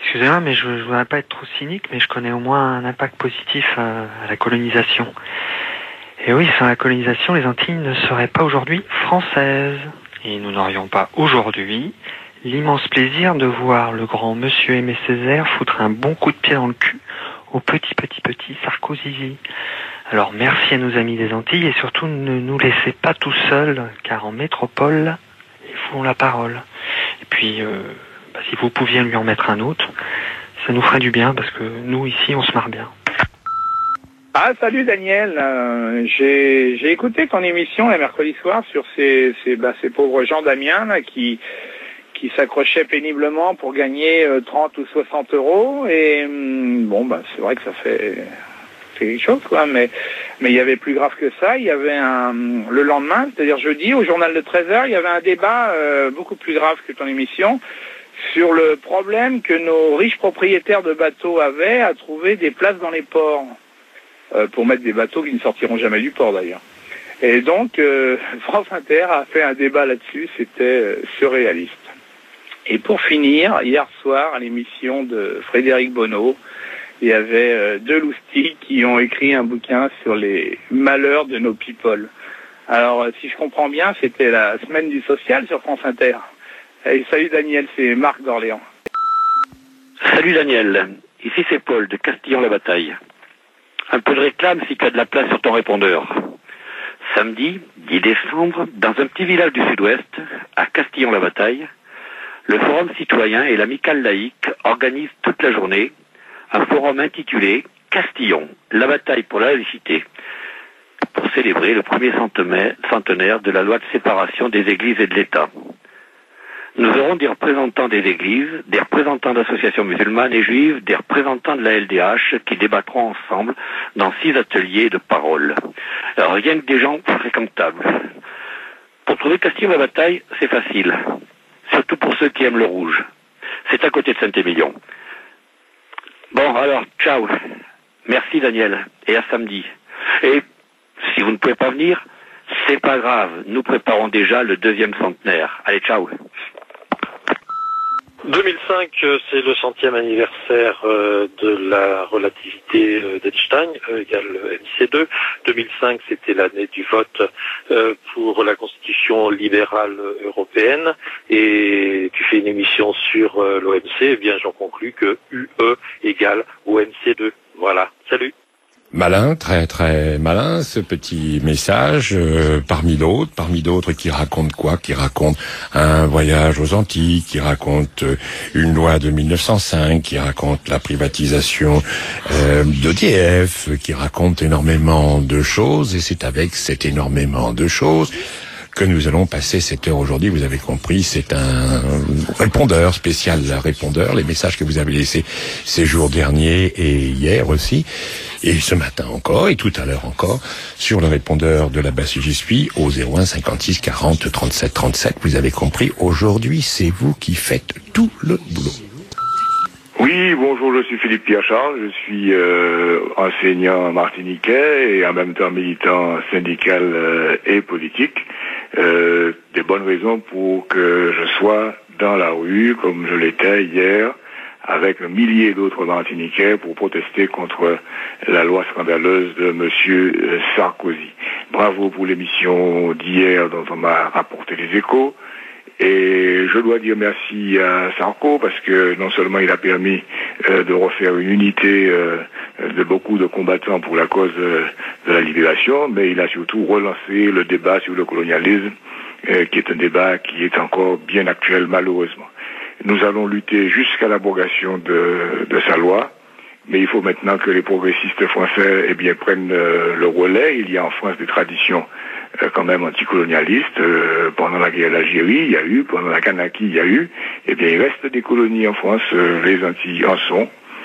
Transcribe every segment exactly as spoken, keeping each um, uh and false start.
Excusez-moi, mais je ne voudrais pas être trop cynique, mais je connais au moins un impact positif à, à la colonisation. Et oui, sans la colonisation, les Antilles ne seraient pas aujourd'hui françaises. Et nous n'aurions pas aujourd'hui l'immense plaisir de voir le grand monsieur Aimé Césaire foutre un bon coup de pied dans le cul au petit petit petit Sarkozy. Alors merci à nos amis des Antilles et surtout ne nous laissez pas tout seuls, car en métropole, ils font la parole. Et puis, euh, bah, si vous pouviez lui en mettre un autre, ça nous ferait du bien, parce que nous ici on se marre bien. Ah, salut Daniel, euh, j'ai j'ai écouté ton émission le mercredi soir sur ces ces, bah, ces pauvres gens d'Amiens là, qui qui s'accrochaient péniblement pour gagner euh, trente ou soixante euros et hum, bon bah c'est vrai que ça fait, fait quelque chose quoi, mais mais il y avait plus grave que ça. Il y avait un le lendemain, c'est-à-dire jeudi, au journal de treize heures, il y avait un débat euh, beaucoup plus grave que ton émission sur le problème que nos riches propriétaires de bateaux avaient à trouver des places dans les ports. Euh, pour mettre des bateaux qui ne sortiront jamais du port d'ailleurs. Et donc, euh, France Inter a fait un débat là-dessus, c'était euh, surréaliste. Et pour finir, hier soir, à l'émission de Frédéric Bonneau, il y avait euh, deux loustiques qui ont écrit un bouquin sur les malheurs de nos people. Alors, euh, si je comprends bien, c'était la semaine du social sur France Inter. Et salut Daniel, c'est Marc d'Orléans. Salut Daniel, ici c'est Paul de Castillon-la-Bataille. Un peu de réclame si tu as de la place sur ton répondeur. Samedi, dix décembre, dans un petit village du sud-ouest, à Castillon-la-Bataille, le Forum citoyen et l'Amicale laïque organisent toute la journée un forum intitulé « Castillon, la bataille pour la laïcité » pour célébrer le premier centenaire de la loi de séparation des églises et de l'État. Nous aurons des représentants des églises, des représentants d'associations musulmanes et juives, des représentants de la L D H qui débattront ensemble dans six ateliers de parole. Alors, rien que des gens fréquentables. Pour trouver Castillon-la-Bataille, c'est facile. Surtout pour ceux qui aiment le rouge. C'est à côté de Saint-Émilion. Bon, alors, ciao. Merci Daniel. Et à samedi. Et si vous ne pouvez pas venir, c'est pas grave. Nous préparons déjà le deuxième centenaire. Allez, ciao. deux mille cinq, c'est le centième anniversaire euh, de la relativité euh, d'Einstein, euh, égale M C deux. deux mille cinq, c'était l'année du vote euh, pour la Constitution libérale européenne. Et tu fais une émission sur euh, l'O M C, eh bien j'en conclus que U E égale O M C deux. Voilà, salut. Malin, très très malin, ce petit message, euh, parmi d'autres, parmi d'autres qui racontent quoi? Qui racontent un voyage aux Antilles, qui racontent euh, une loi de mille neuf cent cinq, qui raconte la privatisation euh, d'E D F, qui raconte énormément de choses, et c'est avec cet énormément de choses que nous allons passer cette heure aujourd'hui. Vous avez compris, c'est un répondeur spécial, répondeur, les messages que vous avez laissés ces jours derniers et hier aussi, et ce matin encore, et tout à l'heure encore, sur le répondeur de la Basse J'y suis, au zéro un cinquante-six quarante trente-sept trente-sept. Vous avez compris, aujourd'hui, c'est vous qui faites tout le boulot. Oui, bonjour, je suis Philippe Pierre-Charles, je suis euh, enseignant martiniquais et en même temps militant syndical euh, et politique. Euh, des bonnes raisons pour que je sois dans la rue, comme je l'étais hier, avec un millier d'autres martiniquais pour protester contre la loi scandaleuse de Monsieur Sarkozy. Bravo pour l'émission d'hier dont on m'a rapporté les échos. Et je dois dire merci à Sarko parce que non seulement il a permis euh, de refaire une unité euh, de beaucoup de combattants pour la cause euh, de la libération, mais il a surtout relancé le débat sur le colonialisme, euh, qui est un débat qui est encore bien actuel malheureusement. Nous allons lutter jusqu'à l'abrogation de, de sa loi, mais il faut maintenant que les progressistes français eh bien, prennent euh, le relais. Il y a en France des traditions euh, quand même anticolonialistes. Euh, pendant la guerre d'Algérie, il y a eu, pendant la Kanaki, il y a eu. Eh bien, il reste des colonies en France, euh, les Antilles en sont.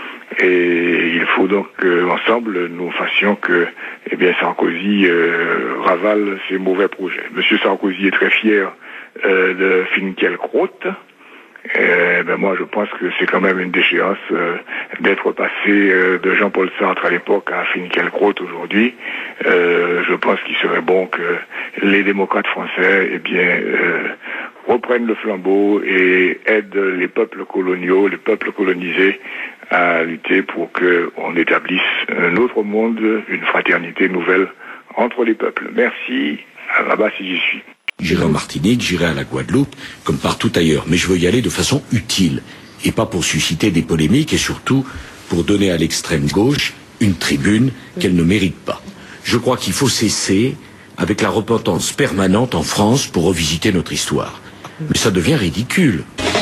Et il faut donc qu'ensemble, nous fassions que eh bien, Sarkozy euh, ravale ses mauvais projets. Monsieur Sarkozy est très fier euh, de Finkielkraut. Euh, ben moi, je pense que c'est quand même une déchéance euh, d'être passé euh, de Jean-Paul Sartre à l'époque à Finkielkraut aujourd'hui. Euh, je pense qu'il serait bon que les démocrates français, eh bien, euh, reprenne le flambeau et aide les peuples coloniaux, les peuples colonisés à lutter pour qu'on établisse un autre monde, une fraternité nouvelle entre les peuples. Merci, là-bas si j'y suis. J'irai en Martinique, j'irai à la Guadeloupe, comme partout ailleurs, mais je veux y aller de façon utile, et pas pour susciter des polémiques, et surtout pour donner à l'extrême gauche une tribune qu'elle ne mérite pas. Je crois qu'il faut cesser avec la repentance permanente en France pour revisiter notre histoire. Mais ça devient ridicule.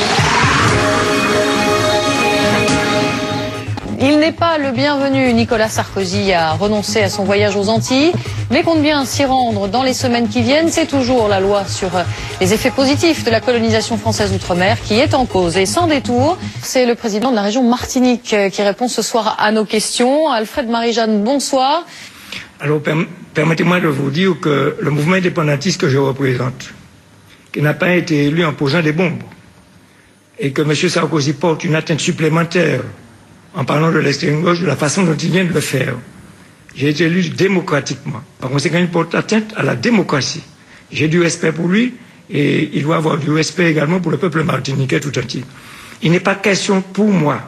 Il n'est pas le bienvenu. Nicolas Sarkozy a renoncé à son voyage aux Antilles, mais compte bien s'y rendre dans les semaines qui viennent. C'est toujours la loi sur les effets positifs de la colonisation française outre-mer qui est en cause. Et sans détour, c'est le président de la région Martinique qui répond ce soir à nos questions. Alfred Marie-Jeanne, bonsoir. Alors, permettez-moi de vous dire que le mouvement indépendantiste que je représente, qui n'a pas été élu en posant des bombes, et que M. Sarkozy porte une atteinte supplémentaire en parlant de l'extrême gauche de la façon dont il vient de le faire. J'ai été élu démocratiquement. Par conséquent, il porte atteinte à la démocratie. J'ai du respect pour lui et il doit avoir du respect également pour le peuple martiniquais tout entier. Il n'est pas question pour moi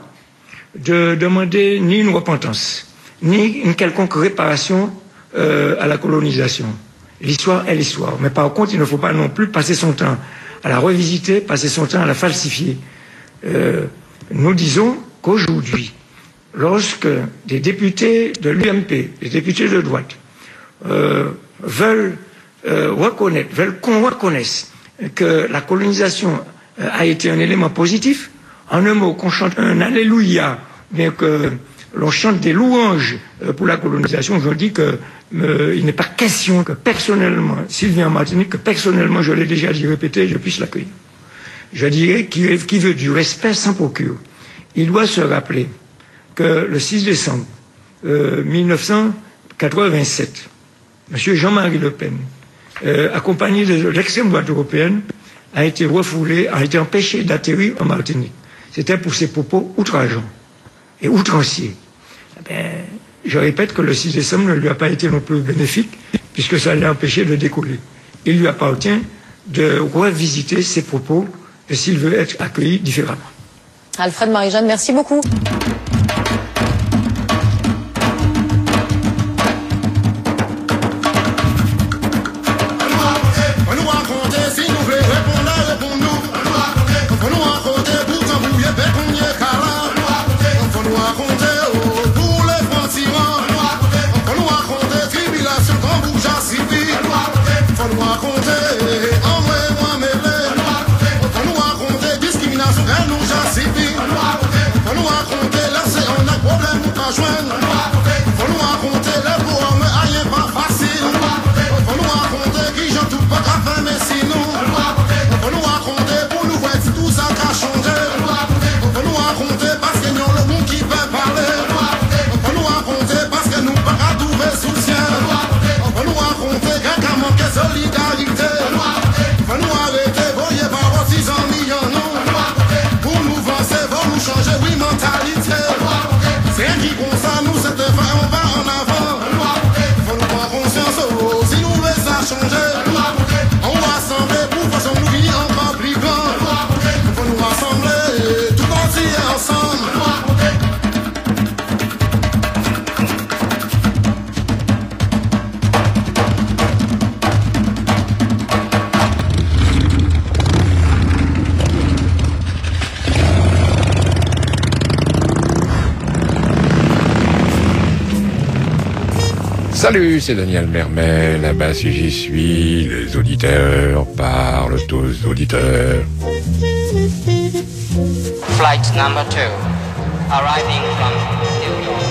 de demander ni une repentance, ni une quelconque réparation euh, à la colonisation. L'histoire est l'histoire. Mais par contre, il ne faut pas non plus passer son temps à la revisiter, passer son temps à la falsifier. Euh, nous disons qu'aujourd'hui, lorsque des députés de l'U M P, des députés de droite, euh, veulent euh, reconnaître, veulent qu'on reconnaisse que la colonisation euh, a été un élément positif, en un mot, qu'on chante un Alléluia, bien que l'on chante des louanges euh, pour la colonisation, je dis que euh, il n'est pas question que personnellement, s'il vient en Martinique, que personnellement, je l'ai déjà dit, répété, je puisse l'accueillir. Je dirais qu'il qui veut du respect sans procure. Il doit se rappeler que le six décembre euh, mille neuf cent quatre-vingt-sept, M. Jean-Marie Le Pen, euh, accompagné de l'extrême droite européenne, a été refoulé, a été empêché d'atterrir en Martinique. C'était pour ses propos outrageants et outranciers. Eh bien, je répète que le six décembre ne lui a pas été non plus bénéfique, puisque ça l'a empêché de décoller. Il lui appartient de revisiter ses propos s'il veut être accueilli différemment. Alfred Marie-Jeanne, merci beaucoup. Salut, c'est Daniel Mermet, là-bas si j'y suis, les auditeurs parlent aux auditeurs. Flight number two, arriving from New York.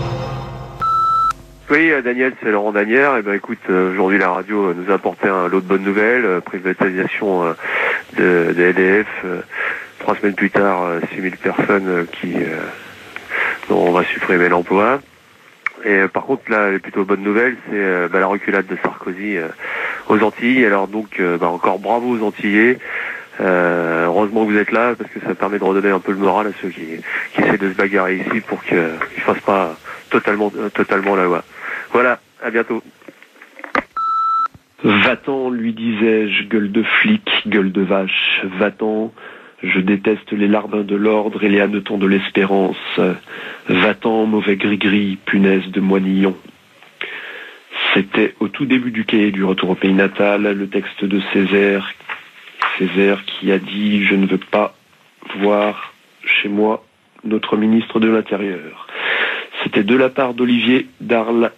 Oui, Daniel, c'est Laurent Danière. Et ben, écoute, euh, aujourd'hui la radio nous a apporté un lot de bonnes nouvelles, euh, privatisation euh, de, de L D F. Euh, trois semaines plus tard, euh, six mille personnes euh, qui euh, dont on va supprimer l'emploi. Et euh, par contre, là, les plutôt bonnes nouvelles, c'est euh, bah, la reculade de Sarkozy euh, aux Antilles. Alors donc, euh, bah, encore bravo aux Antillais. Euh, heureusement que vous êtes là, parce que ça permet de redonner un peu le moral à ceux qui, qui essaient de se bagarrer ici pour qu'ils ne fassent pas totalement, euh, totalement la loi. Voilà, à bientôt. Va-t'en, lui disais-je, gueule de flic, gueule de vache, va-t'en, je déteste les larbins de l'ordre et les hannetons de l'espérance. Va-t'en, mauvais gris-gris, punaise de moinillon. C'était au tout début du cahier du retour au pays natal, le texte de Césaire, Césaire qui a dit « Je ne veux pas voir chez moi notre ministre de l'Intérieur ». C'était de la part d'Olivier d'Arles.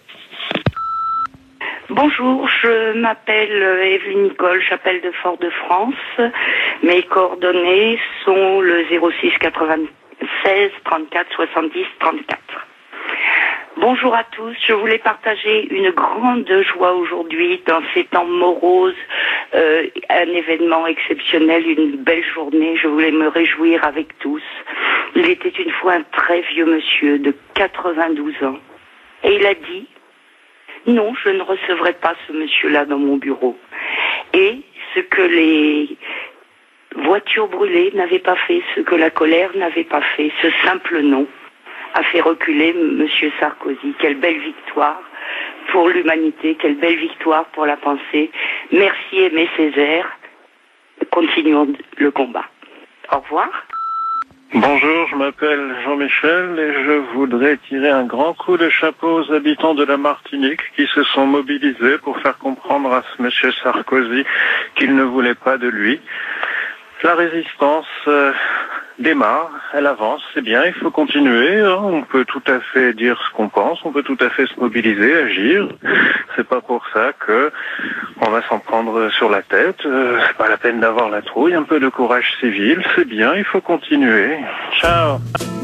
Bonjour, je m'appelle Evelyne Nicole, j'appelle de Fort-de-France. Mes coordonnées sont le zéro six quatre-vingt-seize trente-quatre soixante-dix trente-quatre. Bonjour à tous, je voulais partager une grande joie aujourd'hui dans ces temps moroses, euh, un événement exceptionnel, une belle journée, je voulais me réjouir avec tous. Il était une fois un très vieux monsieur de quatre-vingt-douze ans et il a dit « Non, je ne recevrai pas ce monsieur-là dans mon bureau ». Et ce que les voitures brûlées n'avaient pas fait, ce que la colère n'avait pas fait, ce simple nom a fait reculer Monsieur Sarkozy. Quelle belle victoire pour l'humanité, quelle belle victoire pour la pensée. Merci Aimé Césaire. Continuons le combat. Au revoir. Bonjour, je m'appelle Jean-Michel et je voudrais tirer un grand coup de chapeau aux habitants de la Martinique qui se sont mobilisés pour faire comprendre à ce monsieur Sarkozy qu'il ne voulait pas de lui. La résistance euh, démarre, elle avance, c'est bien, il faut continuer, hein. On peut tout à fait dire ce qu'on pense, on peut tout à fait se mobiliser, agir. C'est pas pour ça que on va s'en prendre sur la tête, euh, c'est pas la peine d'avoir la trouille, un peu de courage civil, c'est bien, il faut continuer. Ciao.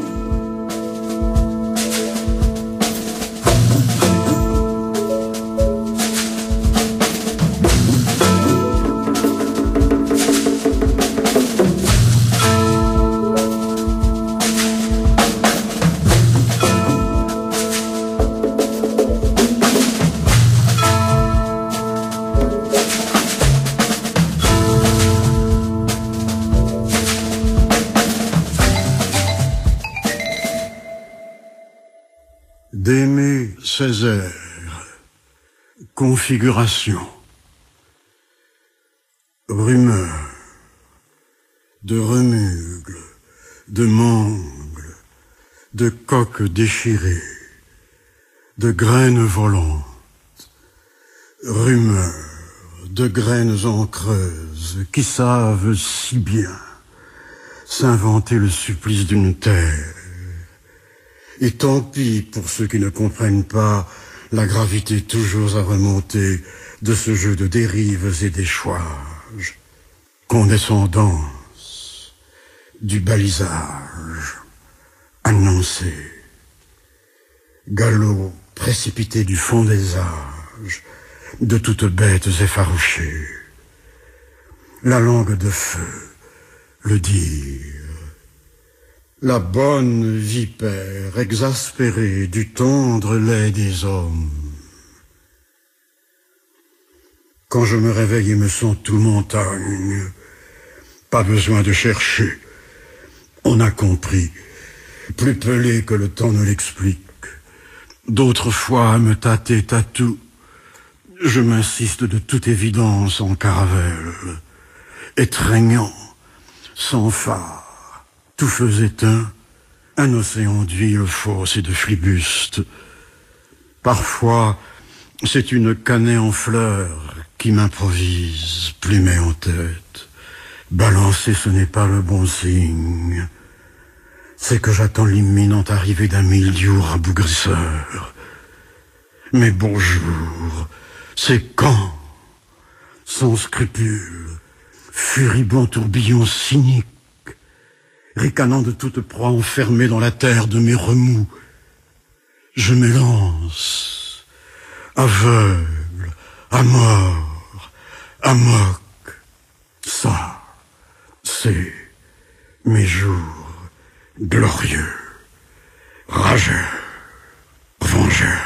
D'Aimé Césaire, configuration, rumeur, de remugles, de mangles, de coques déchirées, de graines volantes, rumeur, de graines en creuse qui savent si bien s'inventer le supplice d'une terre. Et tant pis pour ceux qui ne comprennent pas la gravité toujours à remonter de ce jeu de dérives et d'échouages. Condescendance du balisage annoncé. Galop précipité du fond des âges de toutes bêtes effarouchées. La langue de feu, le dire. La bonne vipère exaspérée du tendre lait des hommes. Quand je me réveille et me sens tout montagne, pas besoin de chercher. On a compris, plus pelé que le temps ne l'explique. D'autres fois à me tâter tatou, je m'insiste de toute évidence en caravelle, étreignant, sans phare. Tout feu éteint, un océan d'huile fausse et de flibuste. Parfois, c'est une cannée en fleurs qui m'improvise, plumée en tête. Balancer, ce n'est pas le bon signe. C'est que j'attends l'imminente arrivée d'un mildiou rabougrisseur. Mais bonjour, c'est quand, sans scrupule, furibond tourbillon cynique, ricanant de toute proie enfermée dans la terre de mes remous, je m'élance, aveugle, à mort, à moque. Ça, c'est mes jours glorieux, rageux, vengeurs.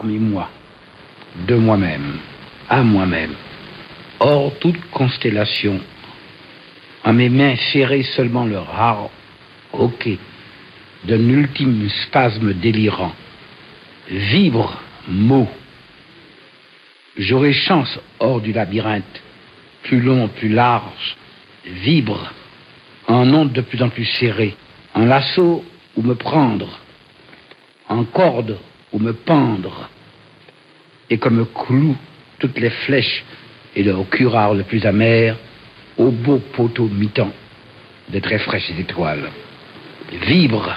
parmi moi, de moi-même, à moi-même, hors toute constellation, en mes mains serrées seulement le rare hoquet d'un ultime spasme délirant, vibre, mot. J'aurai chance hors du labyrinthe, plus long, plus large, vibre, en onde de plus en plus serrée, en lasso où me prendre, en corde où me pendre, et comme me cloue toutes les flèches et le curare le plus amer au beau poteau mi-temps des très fraîches étoiles. Vibre,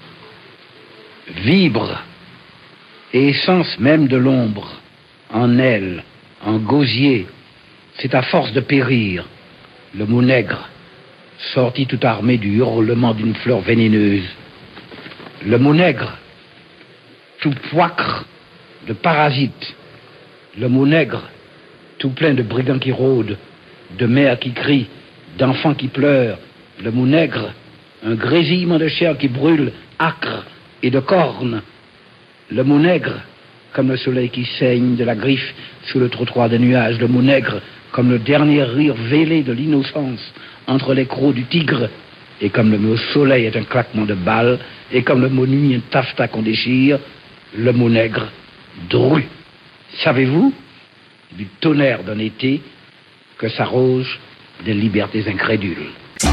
vibre, et essence même de l'ombre, en elle, en gosier, c'est à force de périr, le mot nègre, sorti tout armé du hurlement d'une fleur vénéneuse. Le mot nègre, tout poicre de parasites. Le mot nègre, tout plein de brigands qui rôdent, de mères qui crient, d'enfants qui pleurent. Le mot nègre, un grésillement de chair qui brûle, âcre et de cornes. Le mot nègre, comme le soleil qui saigne de la griffe sous le trottoir des nuages. Le mot nègre, comme le dernier rire vêlé de l'innocence entre les crocs du tigre. Et comme le mot soleil est un claquement de balles, et comme le mot nuit un taffetas qu'on déchire, le mot nègre, dru. Savez-vous, du tonnerre d'un été, que s'arrose des libertés incrédules.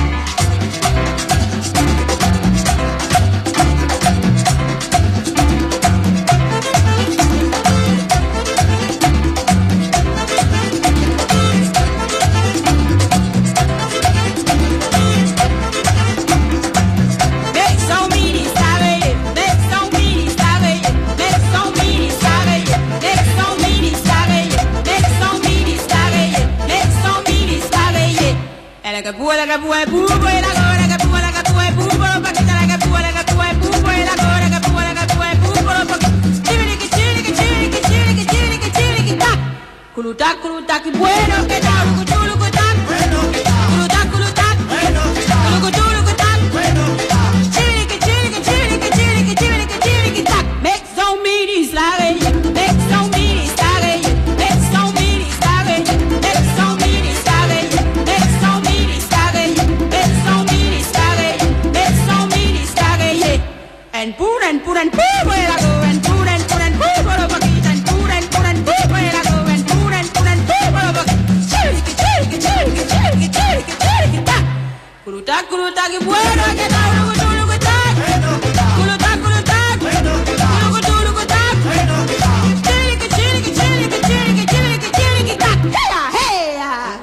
Culuta, culuta, que bueno que tal, cuchulu, cutan, bueno que tal, culuta, culuta, bueno que tal, cuchulu, cutan, bueno que tal, chili, que chili, que chili, que chili, que chili, que chili, que tal, make so many slave, make so many slave, make so many slave, make so many slave, make so many slave, make so many slave, make so many slave, and put and put and put where I go, and put and put and put where I go, and put and put and put where I go. Culuta, culuta, que bueno que tal, cuchulu, cutan, bueno que tal, culuta, culuta, bueno que tal, cuchulu, cutan, bueno que tal, chili, que chili, que chili, que chili, que chili, que chili, que tal, heya, heya.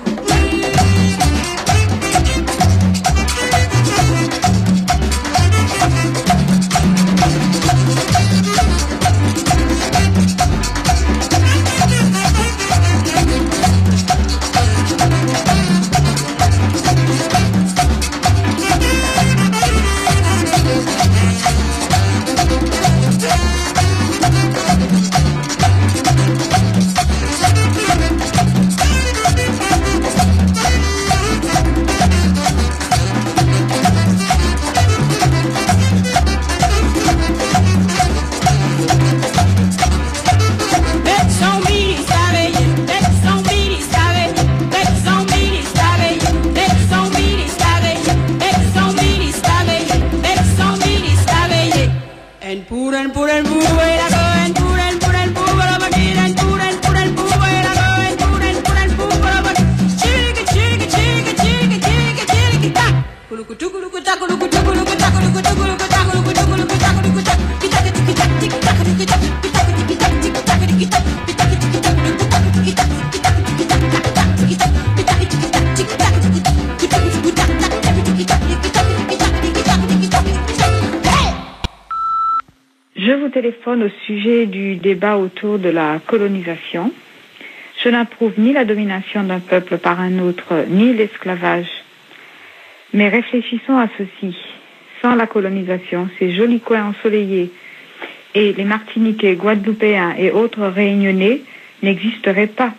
Au sujet du débat autour de la colonisation. Je n'approuve ni la domination d'un peuple par un autre, ni l'esclavage. Mais réfléchissons à ceci. Sans la colonisation, ces jolis coins ensoleillés et les Martiniquais, Guadeloupéens et autres Réunionnais n'existeraient pas.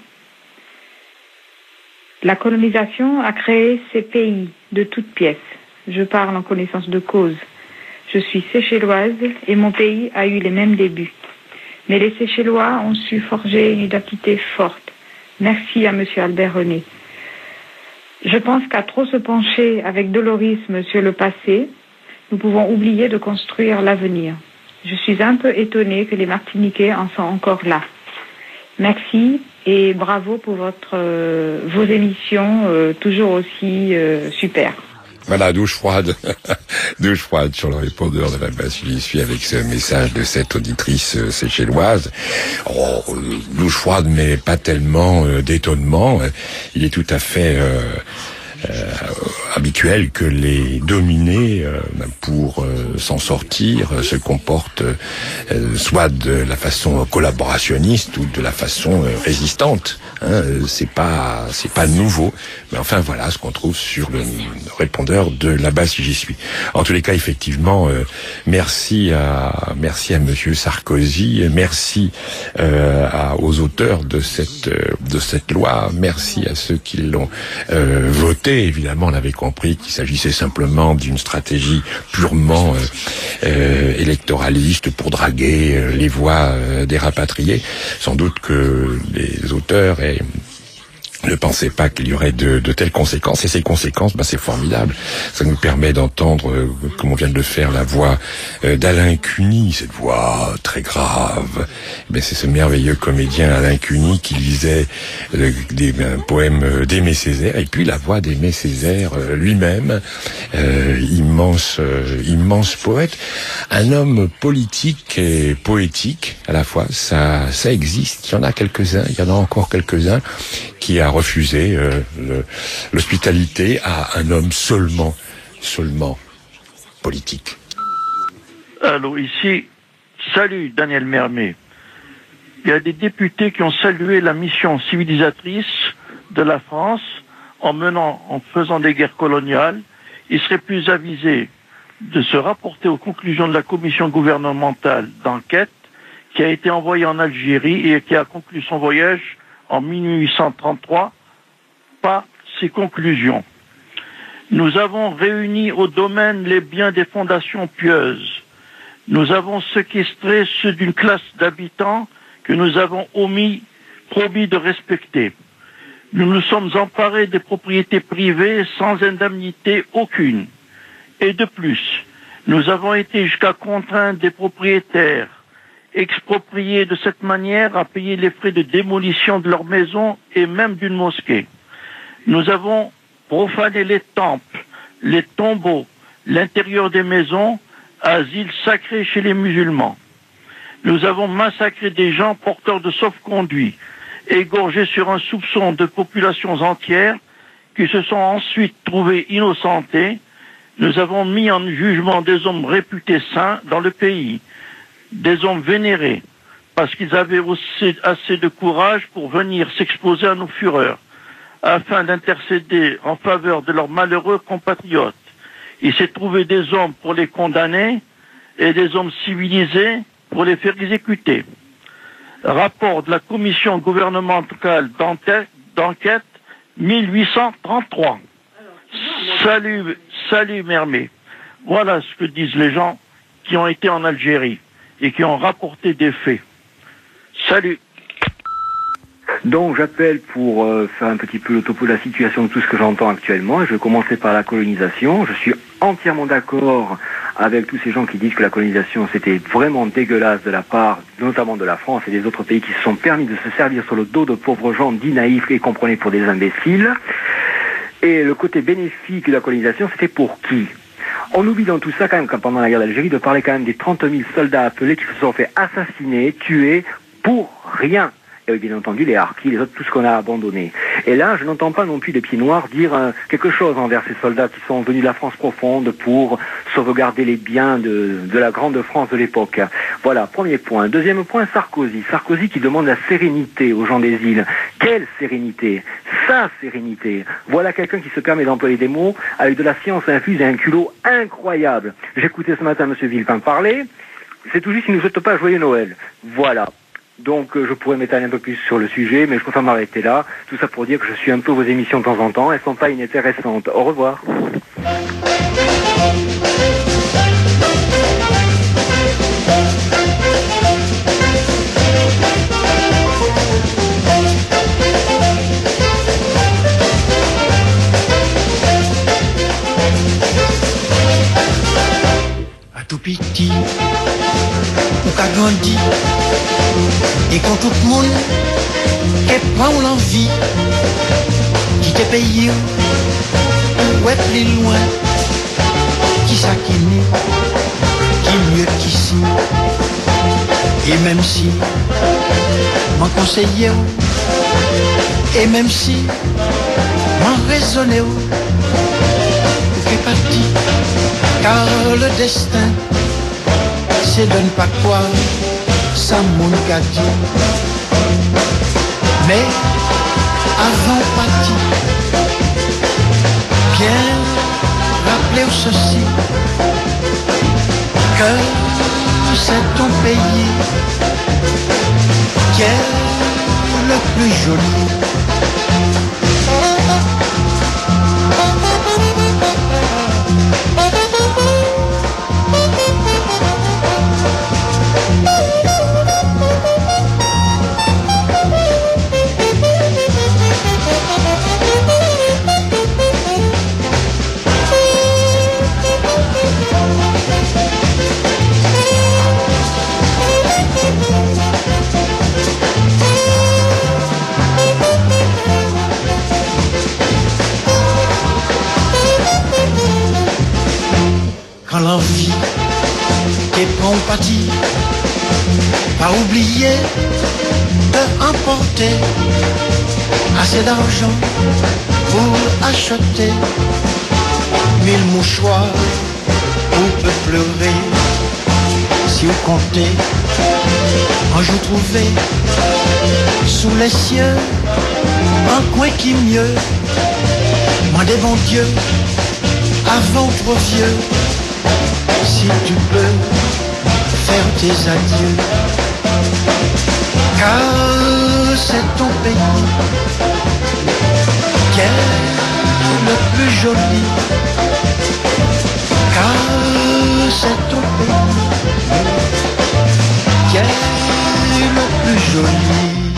La colonisation a créé ces pays de toutes pièces. Je parle en connaissance de cause. Je suis séchelloise et mon pays a eu les mêmes débuts. Mais les Seychellois ont su forger une identité forte. Merci à M. Albert René. Je pense qu'à trop se pencher avec dolorisme sur le passé, nous pouvons oublier de construire l'avenir. Je suis un peu étonnée que les Martiniquais en sont encore là. Merci et bravo pour votre, euh, vos émissions euh, toujours aussi euh, super. Voilà, douche froide, douche froide sur le répondeur de la base. J'y suis avec ce message de cette auditrice euh, séchelloise. Oh, euh, douche froide, mais pas tellement euh, d'étonnement. Il est tout à fait euh, euh, habituel que les dominés, euh, pour euh, s'en sortir, euh, se comportent euh, soit de la façon collaborationniste ou de la façon euh, résistante. Hein, c'est pas, c'est pas nouveau, mais enfin voilà ce qu'on trouve sur le répondeur de la base si j'y suis. En tous les cas, effectivement, euh, merci à, merci à Monsieur Sarkozy, merci euh, à, aux auteurs de cette, euh, de cette loi, merci à ceux qui l'ont euh, voté. Évidemment, on avait compris qu'il s'agissait simplement d'une stratégie purement euh, euh, électoraliste pour draguer euh, les voix euh, des rapatriés. Sans doute que les auteurs et ne pensez pas qu'il y aurait de, de telles conséquences, et ces conséquences, ben, c'est formidable. Ça nous permet d'entendre, euh, comme on vient de le faire, la voix euh, d'Alain Cuny, cette voix très grave. Ben, c'est ce merveilleux comédien Alain Cuny qui lisait euh, des, un poème d'Aimé Césaire, et puis la voix d'Aimé Césaire euh, lui-même, euh, immense, euh, immense poète, un homme politique et poétique à la fois. Ça, ça existe. Il y en a quelques-uns, il y en a encore quelques-uns qui a refusé euh, le, l'hospitalité à un homme seulement, seulement politique. Alors ici, salut Daniel Mermet. Il y a des députés qui ont salué la mission civilisatrice de la France en menant, en faisant des guerres coloniales. Ils seraient plus avisés de se rapporter aux conclusions de la commission gouvernementale d'enquête qui a été envoyée en Algérie et qui a conclu son voyage en mille huit cent trente-trois, pas ses conclusions. Nous avons réuni au domaine les biens des fondations pieuses. Nous avons séquestré ceux d'une classe d'habitants que nous avons omis, promis de respecter. Nous nous sommes emparés des propriétés privées sans indemnité aucune. Et de plus, nous avons été jusqu'à contraindre des propriétaires expropriés de cette manière à payer les frais de démolition de leur maison et même d'une mosquée. Nous avons profané les temples, les tombeaux, l'intérieur des maisons, asiles sacrés chez les musulmans. Nous avons massacré des gens porteurs de sauf-conduit, égorgés sur un soupçon de populations entières qui se sont ensuite trouvées innocentées. Nous avons mis en jugement des hommes réputés saints dans le pays, des hommes vénérés, parce qu'ils avaient aussi assez de courage pour venir s'exposer à nos fureurs, afin d'intercéder en faveur de leurs malheureux compatriotes. Il s'est trouvé des hommes pour les condamner et des hommes civilisés pour les faire exécuter. Rapport de la commission gouvernementale d'enquête mille huit cent trente-trois. Salut, salut Mermet. Voilà ce que disent les gens qui ont été en Algérie et qui ont rapporté des faits. Salut. Donc j'appelle pour euh, faire un petit peu le topo de la situation de tout ce que j'entends actuellement. Je vais commencer par la colonisation. Je suis entièrement d'accord avec tous ces gens qui disent que la colonisation c'était vraiment dégueulasse de la part notamment de la France et des autres pays qui se sont permis de se servir sur le dos de pauvres gens dits naïfs et comprenez pour des imbéciles. Et le côté bénéfique de la colonisation, c'était pour qui ? On oublie dans tout ça quand même, quand pendant la guerre d'Algérie, de parler quand même des trente mille soldats appelés qui se sont fait assassiner, tuer pour rien. Et bien entendu les harkis, les autres, tout ce qu'on a abandonné. Et là, je n'entends pas non plus les pieds noirs dire euh, quelque chose envers ces soldats qui sont venus de la France profonde pour sauvegarder les biens de, de la grande France de l'époque. Voilà, premier point. Deuxième point, Sarkozy. Sarkozy qui demande la sérénité aux gens des îles. Quelle sérénité ? Sa sérénité. Voilà quelqu'un qui se permet d'employer des mots avec de la science infuse et un culot incroyable. J'écoutais ce matin M. Villepin parler. C'est tout juste qu'il ne nous souhaite pas joyeux Noël. Voilà. Donc euh, je pourrais m'étaler un peu plus sur le sujet, mais je préfère m'arrêter là. Tout ça pour dire que je suis un peu vos émissions de temps en temps. Elles ne sont pas inintéressantes. Au revoir. petit, ou qu'a grandi, et quand tout le monde qui prend l'envie, qui te paye, ou est plus loin, qui ça qui n'est, qui mieux qu'ici, et même si, m'en conseiller, et même si, m'en raisonner, ou fait partie, car le destin, c'est de ne pas croire, ça mon qu'a dit. Mais, avant parti, bien rappeler ceci, que c'est ton pays qui est le plus joli. Quand l'envie qui prend parti, pas oublier de emporter assez d'argent pour acheter mille mouchoirs où peut pleurer. Si vous comptez un jour trouvé sous les cieux un coin qui mieux, mandez bon Dieu avant trop vieux. Si tu peux faire tes adieux, car c'est ton pays qui est le plus joli, car c'est ton pays qui est le plus joli.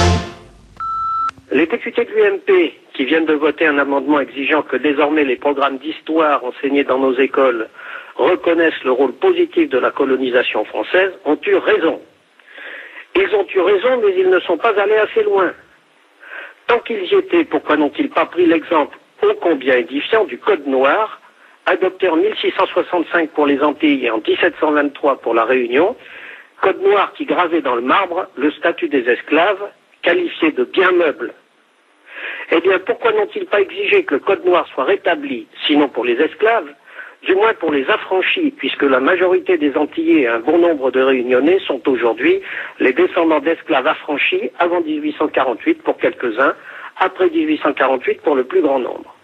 Les députés de l'U M P qui viennent de voter un amendement exigeant que désormais les programmes d'histoire enseignés dans nos écoles reconnaissent le rôle positif de la colonisation française ont eu raison. Ils ont eu raison, mais ils ne sont pas allés assez loin. Tant qu'ils y étaient, pourquoi n'ont-ils pas pris l'exemple ô combien édifiant du Code noir, adopté en mille six cent soixante-cinq pour les Antilles et en mille sept cent vingt-trois pour la Réunion, Code noir qui gravait dans le marbre le statut des esclaves, qualifié de bien meuble. Eh bien, pourquoi n'ont-ils pas exigé que le Code noir soit rétabli, sinon pour les esclaves, du moins pour les affranchis, puisque la majorité des Antillais et un bon nombre de Réunionnais sont aujourd'hui les descendants d'esclaves affranchis avant mille huit cent quarante-huit pour quelques-uns, après mille huit cent quarante-huit pour le plus grand nombre.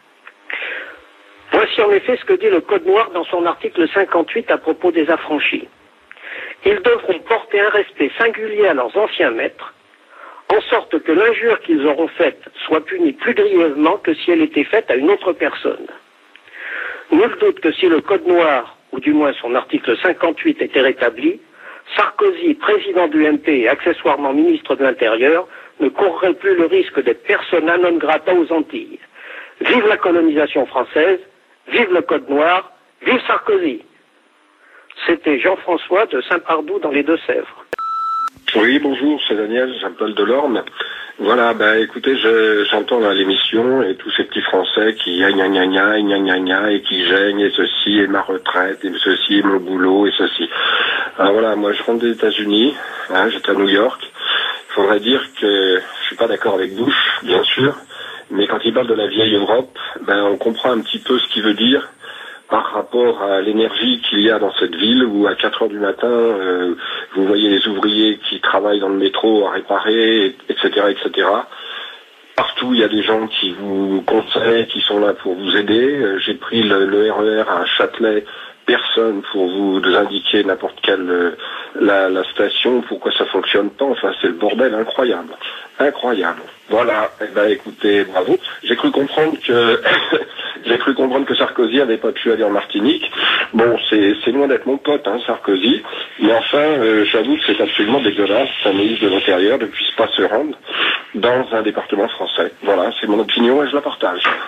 Voici en effet ce que dit le Code noir dans son article cinquante-huit à propos des affranchis. Ils devront porter un respect singulier à leurs anciens maîtres, en sorte que l'injure qu'ils auront faite soit punie plus grièvement que si elle était faite à une autre personne. Nul doute que si le Code noir, ou du moins son article cinquante-huit, était rétabli, Sarkozy, président du M P et accessoirement ministre de l'Intérieur, ne courrait plus le risque d'être persona non grata aux Antilles. Vive la colonisation française, vive le Code noir, vive Sarkozy. C'était Jean-François de Saint-Pardoux dans les Deux-Sèvres. Oui, bonjour, c'est Daniel, j'appelle de l'Orne. Voilà, bah écoutez, je, j'entends là l'émission et tous ces petits Français qui gna gna gna gna gna gna gna et qui gênent et ceci et ma retraite et ceci et mon boulot et ceci. Alors voilà, moi je rentre des États-Unis, hein, j'étais à New York. Il faudrait dire que je suis pas d'accord avec Bush, bien sûr, mais quand il parle de la vieille Europe, ben on comprend un petit peu ce qu'il veut dire par rapport à l'énergie qu'il y a dans cette ville où à quatre heures du matin, euh, vous voyez les ouvriers qui travaillent dans le métro à réparer, et cetera, et cetera. Partout, il y a des gens qui vous conseillent, qui sont là pour vous aider. Euh, j'ai pris le, le R E R à Châtelet, personne pour vous indiquer n'importe quelle euh, la, la station, pourquoi ça fonctionne pas. Enfin, c'est le bordel incroyable. Incroyable. Voilà. Eh ben, écoutez, bravo. J'ai cru comprendre que j'ai cru comprendre que Sarkozy n'avait pas pu aller en Martinique. Bon, c'est c'est loin d'être mon pote, hein, Sarkozy. Mais enfin, euh, j'avoue que c'est absolument dégueulasse, un ministre de l'Intérieur ne puisse pas se rendre dans un département français. Voilà, c'est mon opinion et je la partage.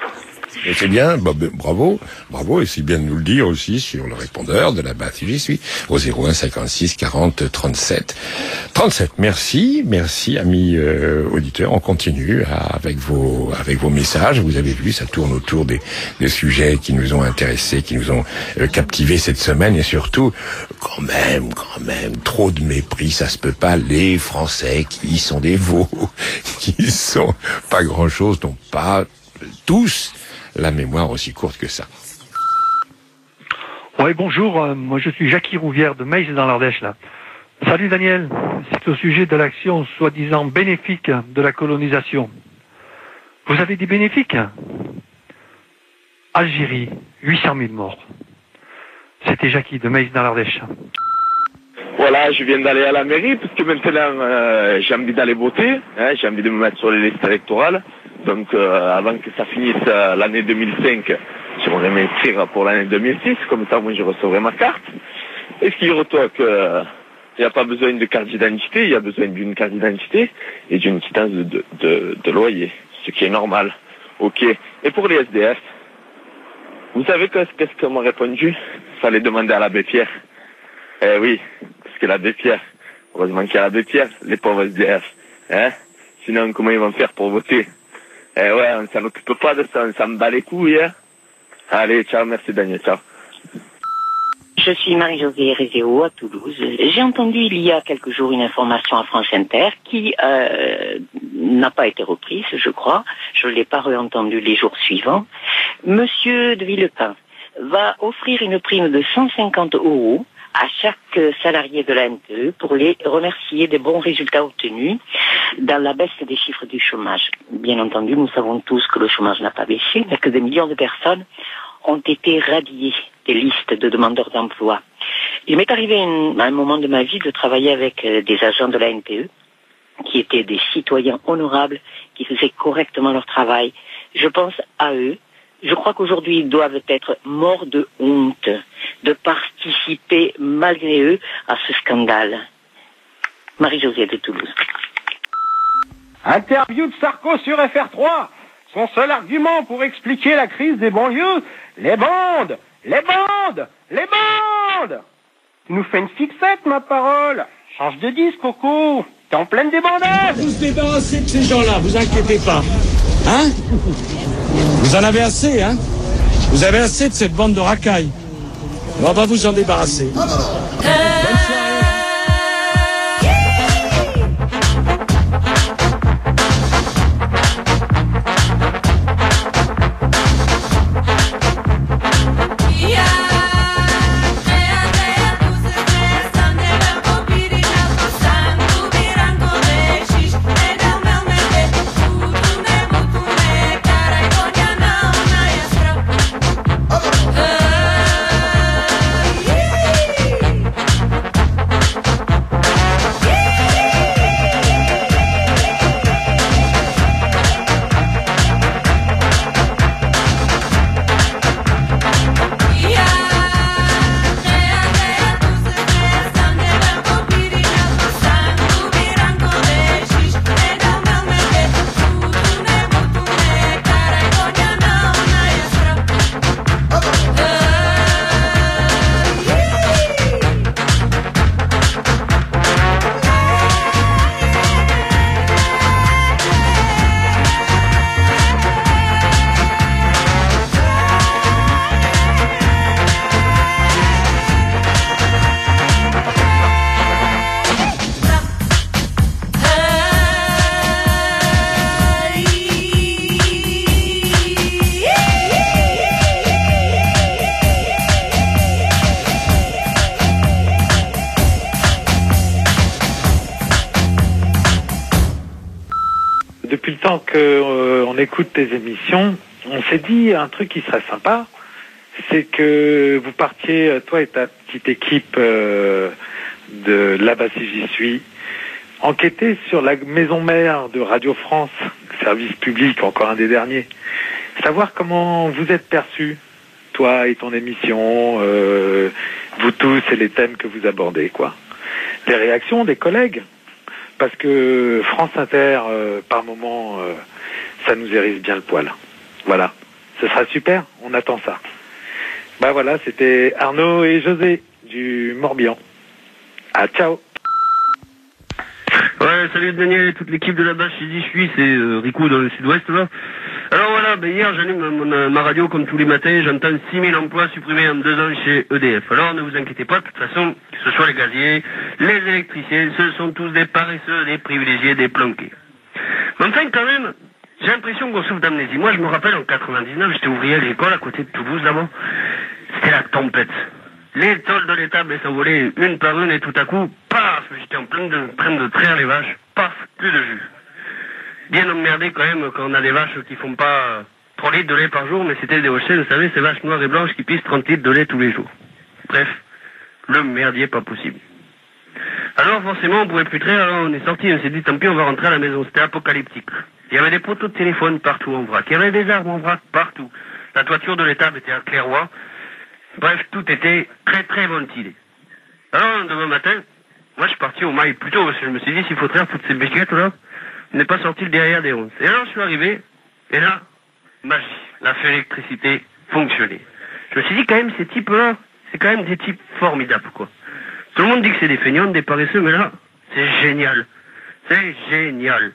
Et c'est bien, bah, bah, bravo, bravo, et c'est bien de nous le dire aussi sur le répondeur de la base si j'y suis, au zéro un cinquante-six quarante trente-sept trente-sept. Merci, merci amis euh, auditeurs. On continue à, avec vos avec vos messages. Vous avez vu, ça tourne autour des, des sujets qui nous ont intéressés, qui nous ont euh, captivés cette semaine, et surtout, quand même, quand même, trop de mépris, ça se peut pas. Les Français qui sont des veaux, qui sont pas grand-chose, n'ont pas tous la mémoire aussi courte que ça. Oui, bonjour, euh, moi je suis Jackie Rouvière de Meis dans l'Ardèche là. Salut Daniel, c'est au sujet de l'action soi-disant bénéfique de la colonisation. Vous avez dit bénéfique? Algérie, huit cent mille morts. C'était Jackie de Meis dans l'Ardèche. Voilà, je viens d'aller à la mairie parce que maintenant euh, j'ai envie d'aller voter, hein, j'ai envie de me mettre sur les listes électorales. Donc euh, avant que ça finisse euh, l'année deux mille cinq, j'aimerais m'inscrire pour l'année deux mille six, comme ça moi je recevrai ma carte. Et figure-toi que euh, il n'y a pas besoin de carte d'identité, il y a besoin d'une carte d'identité et d'une quittance de, de, de, de loyer, ce qui est normal. Ok. Et pour les S D F, vous savez qu'est-ce qu'on m'a répondu? Fallait demander à l'abbé Pierre. Eh oui, parce que l'abbé Pierre, heureusement qu'il y a l'abbé Pierre, les pauvres S D F. Hein? Sinon, comment ils vont faire pour voter? Eh ouais, on s'en occupe pas de ça, on s'en bat les couilles, hein. Allez, ciao, merci Daniel, ciao. Je suis Marie-Josée Rézéo à Toulouse. J'ai entendu il y a quelques jours une information à France Inter qui euh, n'a pas été reprise, je crois. Je ne l'ai pas réentendue les jours suivants. Monsieur de Villepin va offrir une prime de cent cinquante euros à chaque salarié de la N P E pour les remercier des bons résultats obtenus dans la baisse des chiffres du chômage. Bien entendu, nous savons tous que le chômage n'a pas baissé, mais que des millions de personnes ont été radiées des listes de demandeurs d'emploi. Il m'est arrivé un, à un moment de ma vie de travailler avec des agents de la N P E qui étaient des citoyens honorables, qui faisaient correctement leur travail. Je pense à eux. Je crois qu'aujourd'hui, ils doivent être morts de honte de participer, malgré eux, à ce scandale. Marie-Josée de Toulouse. Interview de Sarko sur F R trois. Son seul argument pour expliquer la crise des banlieues, les bandes, les bandes, les bandes. Tu nous fais une fixette, ma parole. Change de disque, Coco. T'es en pleine débandade. Vous vous débarrassez de ces gens-là, vous inquiétez pas. Hein? Vous en avez assez, hein? Vous avez assez de cette bande de racailles. On va vous en débarrasser. Bonne soirée. Depuis le temps qu'on euh, écoute tes émissions, on s'est dit un truc qui serait sympa, c'est que vous partiez, toi et ta petite équipe euh, de là-bas si j'y suis, enquêter sur la maison mère de Radio France, service public, encore un des derniers, savoir comment vous êtes perçus, toi et ton émission, euh, vous tous et les thèmes que vous abordez, quoi. Les réactions des collègues. Parce que France Inter, euh, par moment, euh, ça nous hérisse bien le poil. Voilà. Ce sera super, on attend ça. Bah voilà, c'était Arnaud et José du Morbihan. Ah, ciao. Ouais, salut Daniel et toute l'équipe de la base, j'y suis, c'est euh, Rico dans le sud-ouest là. Alors voilà, ben hier j'allume ma, ma radio comme tous les matins, j'entends six mille emplois supprimés en deux ans chez E D F. Alors ne vous inquiétez pas, de toute façon, que ce soit les gaziers, les électriciens, ce sont tous des paresseux, des privilégiés, des planqués. Mais enfin quand même, j'ai l'impression qu'on souffre d'amnésie. Moi je me rappelle en quatre-vingt-dix-neuf, j'étais ouvrier à l'école à côté de Toulouse là-bas. C'était la tempête. Les tôles de l'étable s'envolaient une par une et tout à coup, paf, j'étais en plein de, train de traire les vaches, paf, plus de jus. Bien emmerdé quand même quand on a des vaches qui font pas trois litres de lait par jour, mais c'était des Holstein, vous savez, ces vaches noires et blanches qui pissent trente litres de lait tous les jours. Bref, le merdier pas possible. Alors forcément on pouvait plus traire, alors on est sorti, on s'est dit tant pis on va rentrer à la maison, c'était apocalyptique. Il y avait des poteaux de téléphone partout en vrac, il y avait des arbres en vrac partout. La toiture de l'étable était à claire-voie. Bref, tout était très très ventilé. Alors demain matin, moi je suis parti au mail plus tôt parce que je me suis dit s'il faut traire toutes ces béquettes là, on n'est pas sorti le derrière des ronces. Et alors je suis arrivé, et là, magie, la fée électricité fonctionnait. Je me suis dit quand même ces types là, c'est quand même des types formidables quoi. Tout le monde dit que c'est des feignants, des paresseux, mais là, c'est génial. C'est génial.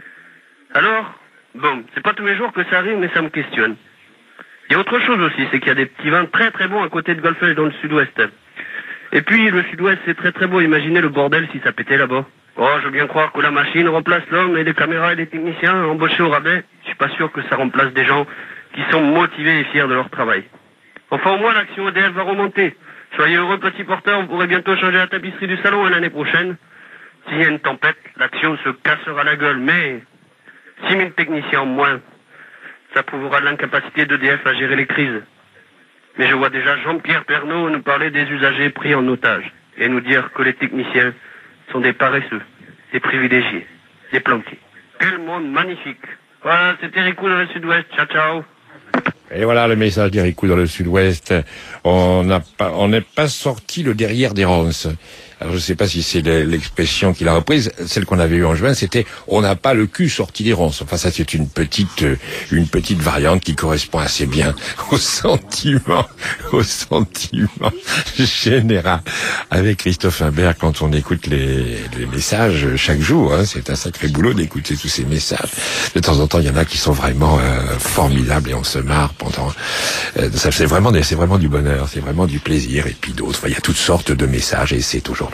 Alors, bon, c'est pas tous les jours que ça arrive, mais ça me questionne. Il y a autre chose aussi, c'est qu'il y a des petits vins très très bons à côté de Golfech dans le sud-ouest. Et puis le sud-ouest c'est très très beau, imaginez le bordel si ça pétait là-bas. Oh, je veux bien croire que la machine remplace l'homme et des caméras et des techniciens embauchés au rabais. Je suis pas sûr que ça remplace des gens qui sont motivés et fiers de leur travail. Enfin au moins l'action E D F va remonter. Soyez heureux petits porteurs, vous pourrez bientôt changer la tapisserie du salon l'année prochaine. S'il y a une tempête, l'action se cassera la gueule, mais six mille techniciens en moins, ça prouvera l'incapacité d'E D F à gérer les crises. Mais je vois déjà Jean-Pierre Pernaut nous parler des usagers pris en otage et nous dire que les techniciens sont des paresseux, des privilégiés, des planqués. Quel monde magnifique. Voilà, c'était Rico dans le sud-ouest. Ciao, ciao. Et voilà le message d'Eric dans le sud-ouest. On n'a pas, on n'est pas sorti le derrière des ronces. Alors je ne sais pas si c'est l'expression qu'il a reprise. Celle qu'on avait eue en juin, c'était on n'a pas le cul sorti des ronces. Enfin ça c'est une petite, une petite variante qui correspond assez bien au sentiment, au sentiment général. Avec Christophe Imbert, quand on écoute les, les messages chaque jour, hein, c'est un sacré boulot d'écouter tous ces messages. De temps en temps, il y en a qui sont vraiment euh, formidables et on se marre pendant. Euh, ça c'est vraiment, c'est vraiment du bonheur, c'est vraiment du plaisir. Et puis d'autres, enfin, il y a toutes sortes de messages et c'est aujourd'hui.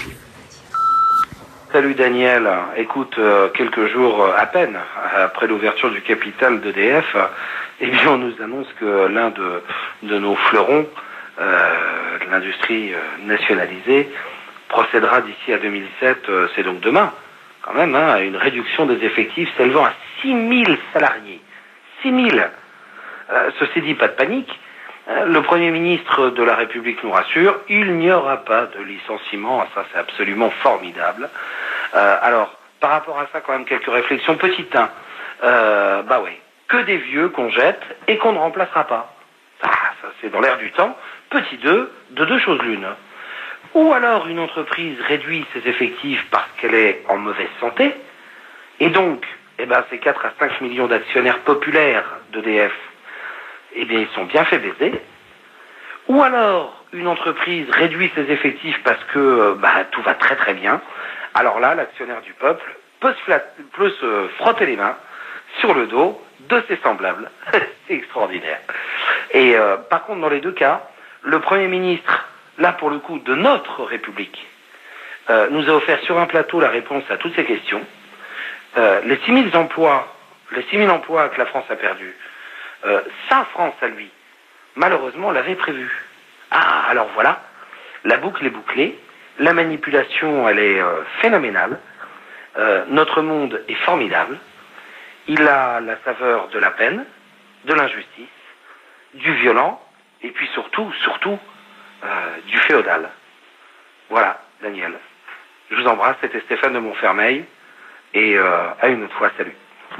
Salut Daniel, écoute, euh, quelques jours à peine après l'ouverture du capital d'E D F, eh bien on nous annonce que l'un de, de nos fleurons, euh, de l'industrie euh, nationalisée, procédera d'ici à deux mille sept, euh, c'est donc demain, quand même, hein, à une réduction des effectifs s'élevant à six mille salariés. six mille. Euh, ceci dit, pas de panique. Le Premier ministre de la République nous rassure, il n'y aura pas de licenciement, ça c'est absolument formidable. Euh, alors, par rapport à ça, quand même quelques réflexions. Petit un, euh, bah ouais, que des vieux qu'on jette et qu'on ne remplacera pas. Ah, ça c'est dans l'air du temps. Petit deux, de deux choses l'une. Ou alors une entreprise réduit ses effectifs parce qu'elle est en mauvaise santé, et donc, eh ben, ces quatre à cinq millions d'actionnaires populaires d'E D F, eh bien, ils sont bien fait baiser. Ou alors, une entreprise réduit ses effectifs parce que bah, tout va très très bien. Alors là, l'actionnaire du peuple peut se, flatter, peut se frotter les mains sur le dos de ses semblables. C'est extraordinaire. Et euh, par contre, dans les deux cas, le Premier ministre, là pour le coup, de notre République, euh, nous a offert sur un plateau la réponse à toutes ces questions. Euh, les six mille emplois, les six mille emplois que la France a perdus, Euh, sa France à lui, malheureusement, l'avait prévu. Ah, alors voilà, la boucle est bouclée, la manipulation, elle est euh, phénoménale, euh, notre monde est formidable, il a la saveur de la peine, de l'injustice, du violent, et puis surtout, surtout, euh, du féodal. Voilà, Daniel. Je vous embrasse, c'était Stéphane de Montfermeil, et euh, à une autre fois, salut.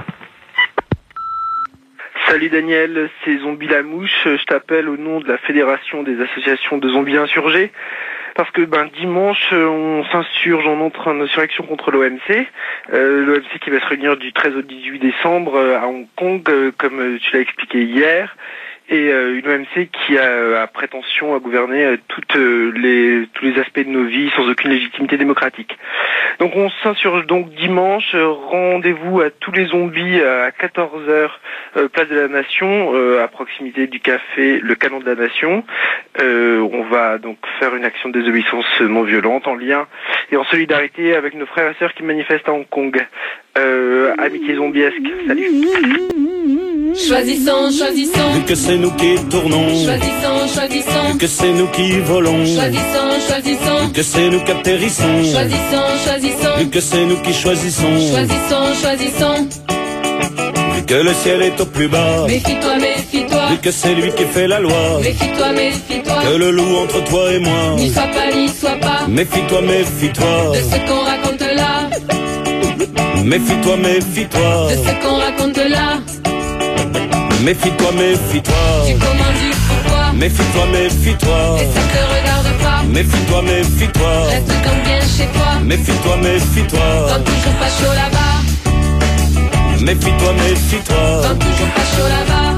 Salut Daniel, c'est Zombie la Mouche, je t'appelle au nom de la Fédération des associations de zombies insurgés, parce que ben dimanche on s'insurge, on entre en insurrection contre l'O M C, euh, l'O M C qui va se réunir du treize au dix-huit décembre euh, à Hong Kong, euh, comme tu l'as expliqué hier, et euh, une O M C qui a, a prétention à gouverner euh, toutes euh, les tous les aspects de nos vies sans aucune légitimité démocratique. Donc on s'insurge donc dimanche, euh, rendez-vous à tous les zombies à quatorze heures, euh, place de la Nation, euh, à proximité du café Le Canon de la Nation. Euh, on va donc faire une action de désobéissance non violente en lien et en solidarité avec nos frères et sœurs qui manifestent à Hong Kong. Euh, amitié zombiesque, salut. Choisissons, choisissons. Vu que c'est nous qui tournons. Choisissons, choisissons. Vu que c'est nous qui volons. Choisissons, choisissons. Vu que c'est nous qui atterrissons. Choisissons, choisissons. Vu que c'est nous qui choisissons. Choisissons, choisissons. Vu que le ciel est au plus bas. Méfie-toi, méfie-toi. Vu que c'est lui qui fait la loi. Méfie-toi, méfie-toi. Que le loup entre toi et moi. N'y sois pas, n'y sois pas. Méfie-toi, méfie-toi. De ce qu'on raconte là. Méfie-toi, méfie-toi. De ce qu'on raconte là. Méfie-toi, méfie-toi. Du comment, du pourquoi. Méfie-toi, méfie-toi. Et ça te regarde pas. Méfie-toi, méfie-toi. Reste comme bien chez toi. Méfie-toi, méfie-toi. Quand toujours pas chaud là-bas. Méfie-toi, méfie-toi. Quand toujours pas chaud là-bas.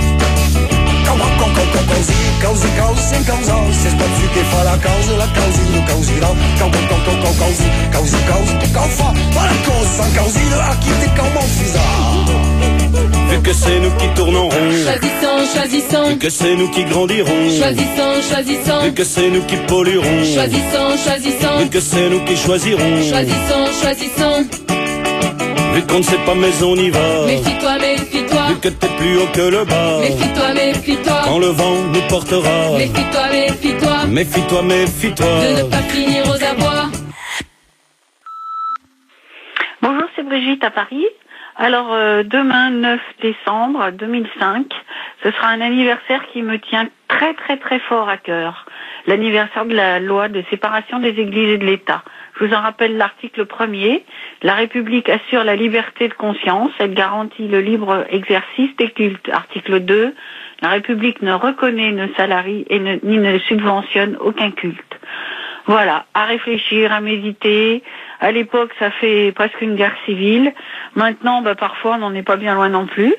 Causi, causi, sem causar. Se spazio che fa la causa, la causi, lo causirà. Cau, cau, cau, cau, cau, causi, causi, causi, te cau fa. Fa la cosa, sans causi, le haki te cau mon fisa. Vu que c'est nous qui tournons rond. Choisissons, choisissons. Vu que c'est nous qui grandirons. Choisissons, choisissons. Vu que c'est nous qui polluerons. Choisissons, choisissons. Vu que c'est nous qui choisirons. Choisissons, choisissons. Vu qu'on ne sait pas mais on y va. Méfie-toi, méfie-toi. Vu que t'es plus haut que le bas. Méfie-toi, méfie-toi. Quand le vent nous portera. Méfie-toi, méfie-toi. Méfie-toi, méfie-toi. De ne pas finir aux abois. Bonjour, c'est Brigitte à Paris. Alors, euh, demain, neuf décembre deux mille cinq, ce sera un anniversaire qui me tient très très très fort à cœur. L'anniversaire de la loi de séparation des églises et de l'État. Je vous en rappelle l'article premier. La République assure la liberté de conscience. Elle garantit le libre exercice des cultes. Article deux. La République ne reconnaît, ne salarie et ne, ni ne subventionne aucun culte. Voilà, à réfléchir, à méditer. À l'époque, ça fait presque une guerre civile. Maintenant, bah, parfois, on n'en est pas bien loin non plus.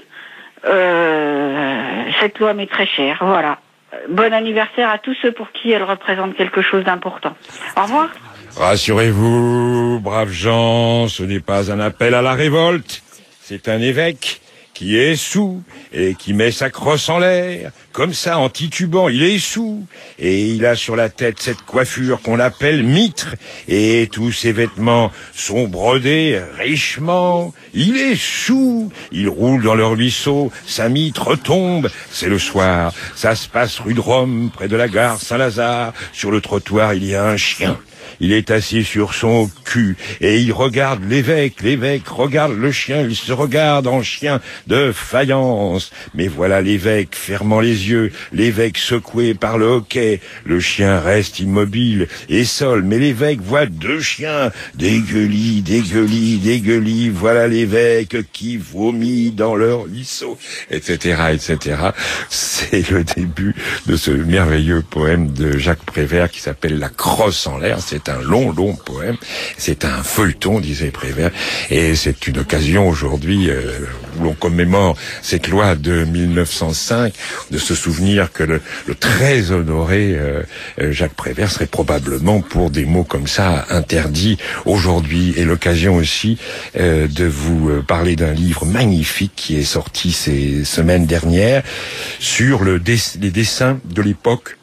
Euh, cette loi m'est très chère. Voilà. Bon anniversaire à tous ceux pour qui elle représente quelque chose d'important. Au revoir. Rassurez-vous, braves gens, ce n'est pas un appel à la révolte. C'est un évêque qui est sous et qui met sa crosse en l'air, comme ça, en titubant. Il est sous et il a sur la tête cette coiffure qu'on appelle mitre et tous ses vêtements sont brodés richement. Il est sous, il roule dans le ruisseau, sa mitre tombe. C'est le soir, ça se passe rue de Rome, près de la gare Saint-Lazare. Sur le trottoir, il y a un chien. Il est assis sur son cul et il regarde l'évêque. L'évêque regarde le chien. Il se regarde en chien de faïence. Mais voilà l'évêque fermant les yeux. L'évêque secoué par le hoquet. Le chien reste immobile et seul. Mais l'évêque voit deux chiens. Dégueulis, dégueulis, dégueulis. Voilà l'évêque qui vomit dans leur ruisseau, et cetera, et cetera. C'est le début de ce merveilleux poème de Jacques Prévert qui s'appelle La crosse en l'air. C'est un long, long poème. C'est un feuilleton, disait Prévert. Et c'est une occasion aujourd'hui euh, où l'on commémore cette loi de mille neuf cent cinq, de se souvenir que le, le très honoré euh, Jacques Prévert serait probablement, pour des mots comme ça, interdit aujourd'hui. Et l'occasion aussi euh, de vous parler d'un livre magnifique qui est sorti ces semaines dernières sur le dess- les dessins de l'époque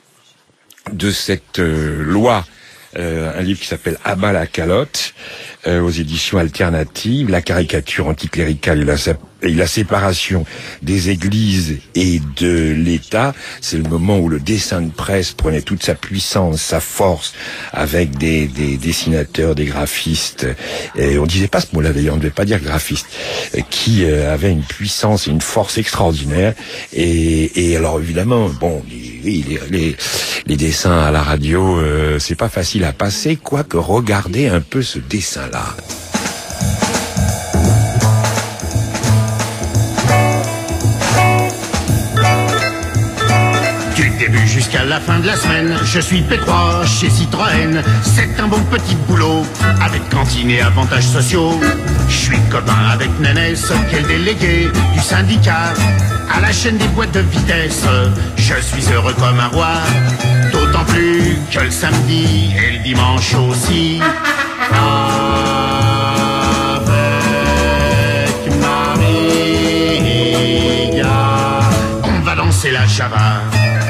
de cette euh, loi. Euh, un livre qui s'appelle À bas la calotte, euh, aux éditions alternatives, la caricature anticléricale et la, et la séparation des églises et de l'État. C'est le moment où le dessin de presse prenait toute sa puissance, sa force, avec des, des dessinateurs, des graphistes, et on disait pas ce mot-là d'ailleurs, on ne devait pas dire graphiste, qui euh, avaient une puissance et une force extraordinaire. Et, et alors évidemment, bon, les, les, les, les dessins à la radio, euh, c'est pas facile à passer, quoique regardez un peu ce dessin-là. Tu t'es bu jusqu'à la fin de la semaine. Je suis P trois chez Citroën. C'est un bon petit boulot, avec cantine et avantages sociaux. Je suis copain avec Nénès, qui est le délégué du syndicat. À la chaîne des boîtes de vitesse, je suis heureux comme un roi. D'autant plus que le samedi et le dimanche aussi. Avec Maria, on va danser la java.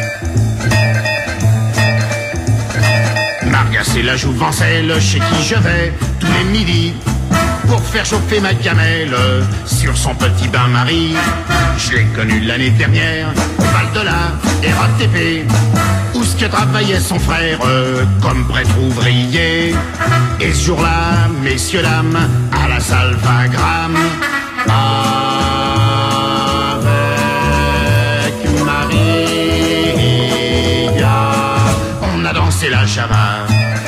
Maria, c'est la jouvencelle chez qui je vais tous les midis pour faire chauffer ma gamelle sur son petit bain-marie. Je l'ai connue l'année dernière au Val-de-la R A T P, où ce que travaillait son frère comme prêtre ouvrier. Et ce jour-là, messieurs, dames, à la salle Vagram, avec Maria, on a dansé la java.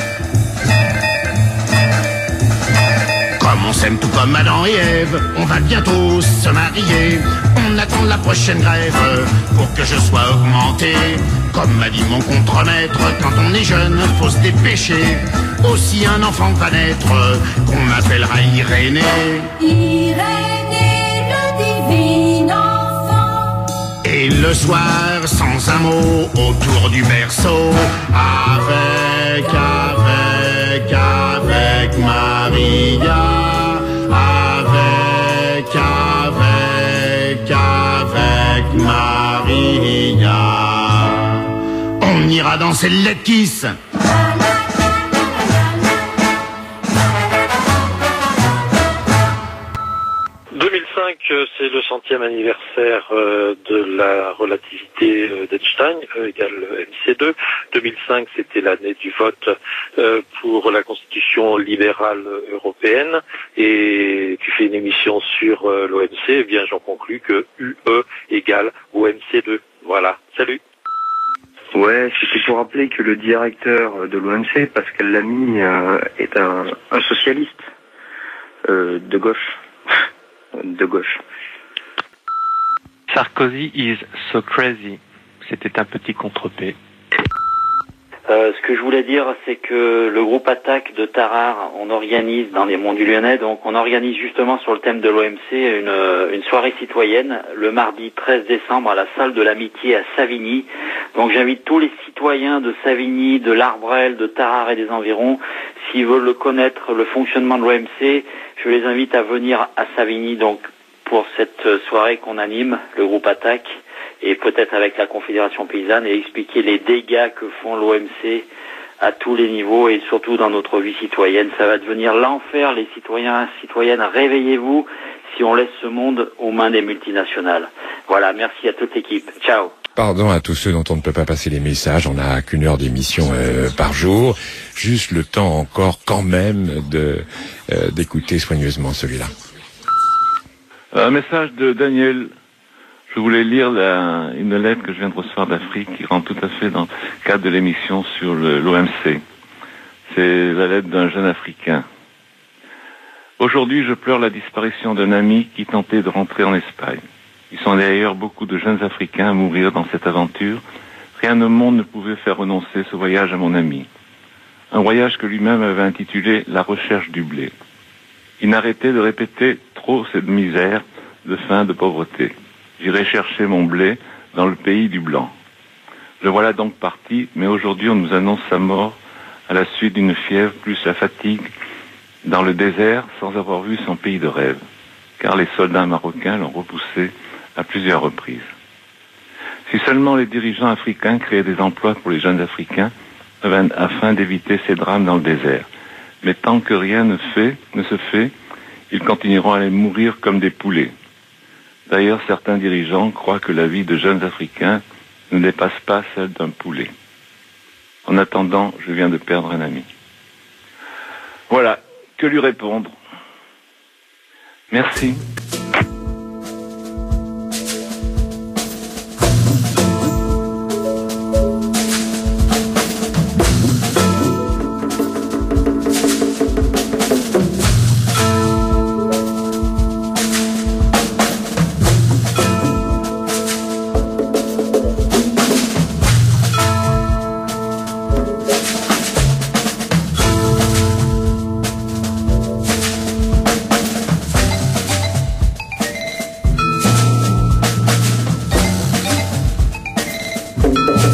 Comme on s'aime tout comme Adam et Ève, on va bientôt se marier. On attend la prochaine grève pour que je sois augmenté. Comme m'a dit mon contremaître, quand on est jeune, faut se dépêcher. Aussi un enfant va naître, qu'on appellera Irénée. Irénée, le divin enfant. Et le soir, sans un mot, autour du berceau, avec, avec, avec Maria. Avec, avec, avec Maria, on ira danser le Let Kiss. deux mille cinq, c'est le centième anniversaire euh, de la relativité euh, d'Einstein, E égale M C deux. deux mille cinq, c'était l'année du vote euh, pour la Constitution libérale européenne. Et tu fais une émission sur euh, l'O M C, eh bien j'en conclus que U E égale O M C deux. Voilà, salut. Ouais, c'était pour rappeler que le directeur de l'O M C, Pascal Lamy, euh, est un, un socialiste euh, de gauche. de gauche. Sarkozy is so crazy. C'était un petit contre-P. Euh, ce que je voulais dire, c'est que le groupe Attaque de Tarare, on organise dans les Monts du Lyonnais, donc on organise justement sur le thème de l'O M C une, une soirée citoyenne le mardi treize décembre à la salle de l'Amitié à Savigny. Donc j'invite tous les citoyens de Savigny, de l'Arbrel, de Tarare et des environs, s'ils veulent connaître le fonctionnement de l'O M C, je les invite à venir à Savigny donc pour cette soirée qu'on anime, le groupe Attaque, et peut-être avec la Confédération Paysanne, et expliquer les dégâts que font l'O M C à tous les niveaux et surtout dans notre vie citoyenne. Ça va devenir l'enfer, les citoyens, citoyennes, réveillez-vous si on laisse ce monde aux mains des multinationales. Voilà, merci à toute l'équipe. Ciao. Pardon à tous ceux dont on ne peut pas passer les messages, on n'a qu'une heure d'émission euh, par jour, juste le temps encore quand même de euh, d'écouter soigneusement celui-là. Un message de Daniel. Je voulais lire la, une lettre que je viens de recevoir d'Afrique qui rentre tout à fait dans le cadre de l'émission sur l'O M C. C'est la lettre d'un jeune Africain. Aujourd'hui, je pleure la disparition d'un ami qui tentait de rentrer en Espagne. Ils sont d'ailleurs beaucoup de jeunes Africains à mourir dans cette aventure. Rien au monde ne pouvait faire renoncer ce voyage à mon ami. Un voyage que lui-même avait intitulé « La recherche du blé ». Il n'arrêtait de répéter trop cette misère de faim, de pauvreté. J'irai chercher mon blé dans le pays du blanc. Le voilà donc parti, mais aujourd'hui on nous annonce sa mort à la suite d'une fièvre plus la fatigue dans le désert sans avoir vu son pays de rêve, car les soldats marocains l'ont repoussé à plusieurs reprises. Si seulement les dirigeants africains créaient des emplois pour les jeunes Africains afin d'éviter ces drames dans le désert. Mais tant que rien ne fait, ne se fait, ils continueront à aller mourir comme des poulets. D'ailleurs, certains dirigeants croient que la vie de jeunes Africains ne dépasse pas celle d'un poulet. En attendant, je viens de perdre un ami. Voilà, que lui répondre? Merci.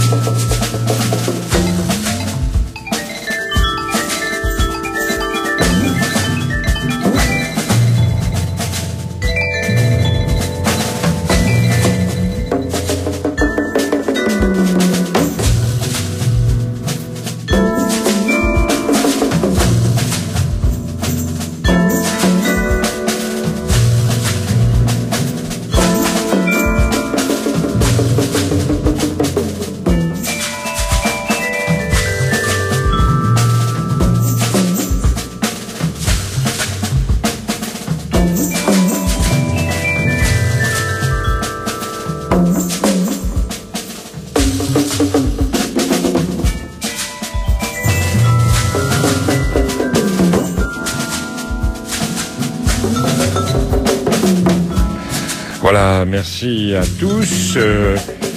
Voilà, merci à tous euh,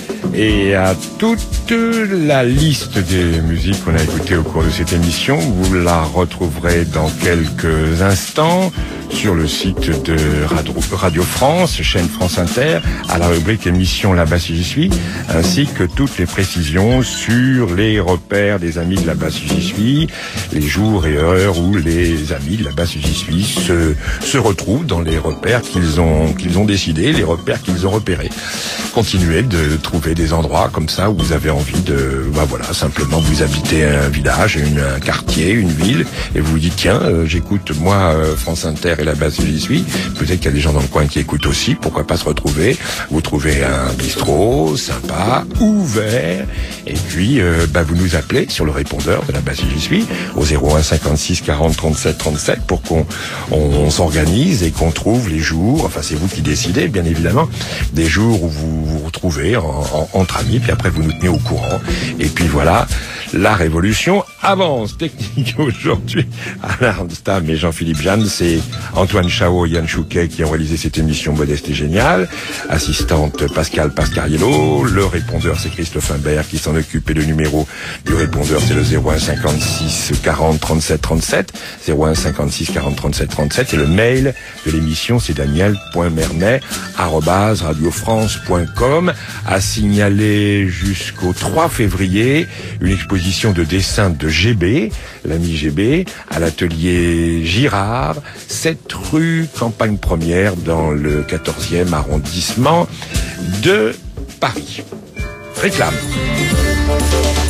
et à toute la liste des musiques qu'on a écoutées au cours de cette émission. Vous la retrouverez dans quelques instants sur le site de Radio, Radio France, chaîne France Inter, à la rubrique émission Là-bas si j'y suis, ainsi que toutes les précisions sur les repères des amis de Là-bas si j'y suis, les jours et heures où les amis de Là-bas si j'y suis se, se retrouvent dans les repères qu'ils ont, qu'ils ont décidés, les repères qu'ils ont repérés. Continuez de trouver des endroits comme ça où vous avez envie de, bah voilà, simplement vous habitez un village, une, un quartier, une ville, et vous vous dites tiens, euh, j'écoute moi euh, France Inter et Là-bas si j'y suis. Peut-être qu'il y a des gens dans le coin qui écoutent aussi. Pourquoi pas se retrouver? Vous trouvez un bistrot sympa, ouvert, et puis euh, bah vous nous appelez sur le répondeur de Là-bas si j'y suis au zéro un cinquante-six quarante trente-sept trente-sept pour qu'on on, on s'organise et qu'on trouve les jours. Enfin, c'est vous qui décidez, bien évidemment, des jours où vous vous retrouvez en, en, entre amis. Puis après, vous nous tenez au courant. Et puis voilà, la révolution avance. Technique aujourd'hui, Alain Stam et Jean-Philippe Jeanne, c'est Antoine Chao et Yann Chouquet qui ont réalisé cette émission modeste et géniale. Assistante Pascal Pascariello. Le répondeur, c'est Christophe Imbert qui s'en occupe. Et le numéro du répondeur, c'est le zéro un cinquante-six quarante trente-sept trente-sept. zéro un cinquante-six quarante trente-sept trente-sept. Et le mail de l'émission, c'est daniel point mermet arobase radio france point com. À signaler jusqu'au trois février une exposition de dessin de G B, l'ami G B, à l'atelier Girard, sept rue Campagne Première, dans le quatorzième arrondissement de Paris. Réclame.